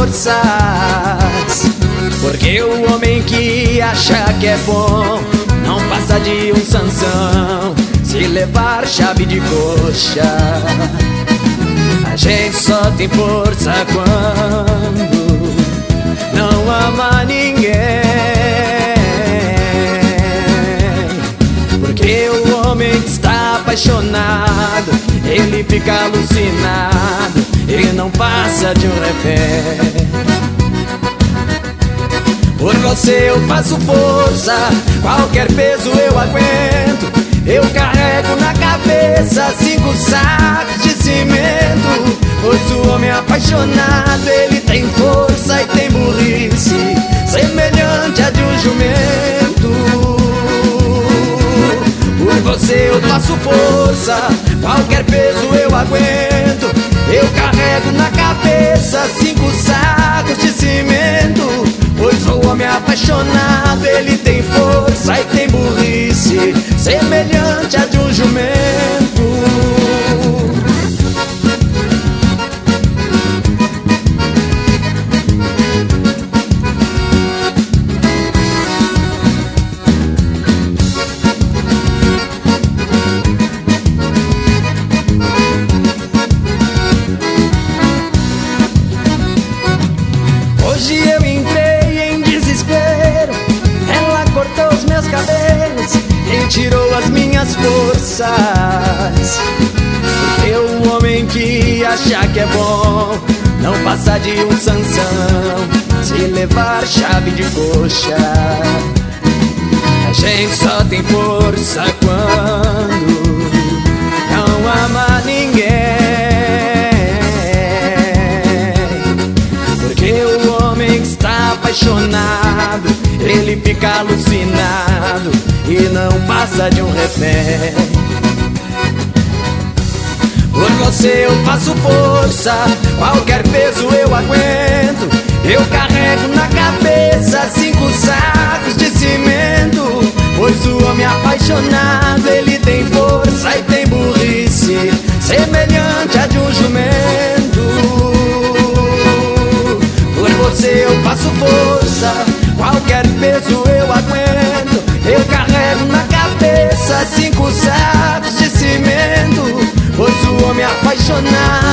forças, porque o homem que acha que é bom não passa de um Sansão. Se levar chave de coxa, a gente só tem força quando não ama ninguém. Porque o homem que está apaixonado, ele fica alucinado e não passa de um refém. Por você eu faço força, qualquer peso eu aguento. Eu carrego na cabeça 5 sacos de cimento. Pois o homem apaixonado, ele tem força e tem burrice semelhante a de um jumento. Por você eu faço força, qualquer peso eu aguento. Eu carrego na cabeça 5 sacos de cimento. Pois o homem apaixonado, ele tem força e tem burrice semelhante a de um jumento. Hoje eu entrei em desespero, ela cortou os meus cabelos e tirou as minhas forças. Porque o homem que acha que é bom não passa de um Sansão. Se levar chave de coxa, a gente só tem força quando não ama ninguém. Porque o homem que está apaixonado, ele fica alucinado e não passa de um refém. Por você eu faço força, qualquer peso eu aguento. Eu carrego na cabeça 5 sacos de cimento. Pois o homem apaixonado, ele tem força e tem burrice semelhante a de um jumento. Por você eu faço força, qualquer peso eu aguento. Eu carrego na cabeça 5 sacos de cimento. Pois o homem apaixonado,